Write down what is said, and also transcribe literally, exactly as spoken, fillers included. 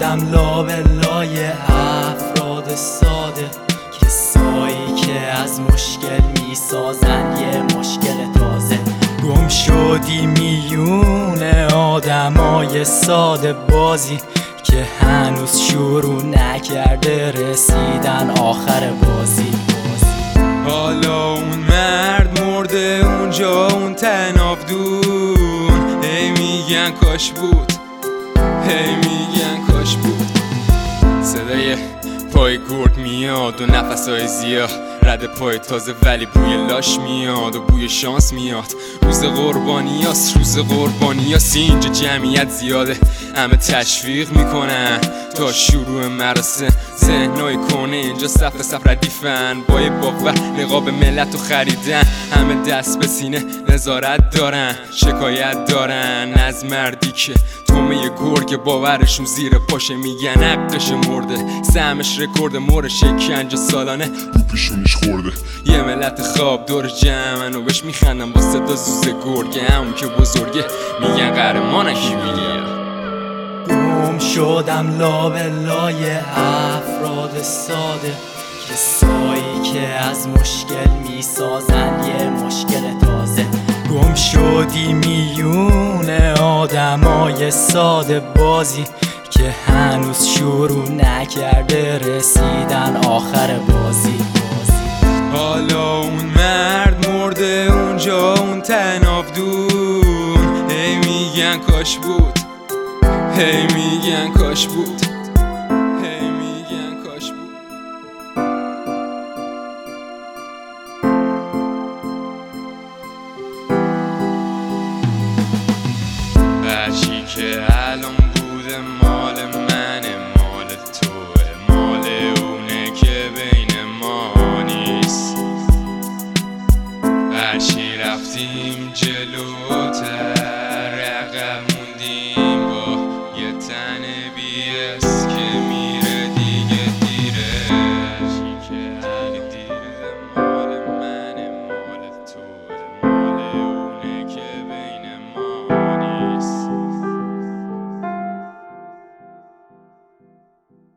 شدم لابلای افراد ساده، کسایی که از مشکل میسازن یه مشکل تازه. گم شدی میون آدمای ساده بازی که هنوز شروع نکرده رسیدن آخر بازی. حالا اون مرد مرده اونجا اون تنابدون، هی میگن کاش بود، هی میگن کاش بود. صدای پای گرگ میاد و نفسای زیاد، رد پای تازه ولی بوی لاش میاد و بوی شانس میاد. روز قربانی هست، روز قربانی هست، اینجا جمعیت زیاده، همه تشویق میکنن تا شروع مراسم. ذهنای کنه اینجا صف صف ردیفن، با یه باور نقاب ملت رو خریدن. همه دست به سینه نظارت دارن، شکایت دارن از مردی که تومه گرگ باورشون زیر پاشه، میگن حقش مرده، سهمش رکورد مور شکنجه سالانه رو پیشونیش خورده. یه ملت خواب دور جمعن و بهش میخندن با صدا زوز گرگه، همون که بزرگه میگن قهرمانه کی میگه. گم شدم لابلای افراد ساده، کسایی که از مشکل میسازن یه مشکل تازه. گم شدی میون آدمای ساده بازی که هنوز شروع نکرده رسیدن آخر بازی. حالا اون مرد مرده اونجا اون تنابدون، هی میگن کاش بود، هی میگن کاش بود، هی میگن کاش بود. هرچی که الان بوده مال منه، مال توه، مال اونه که بین ما نیست. هرچی رفتیم جلوتر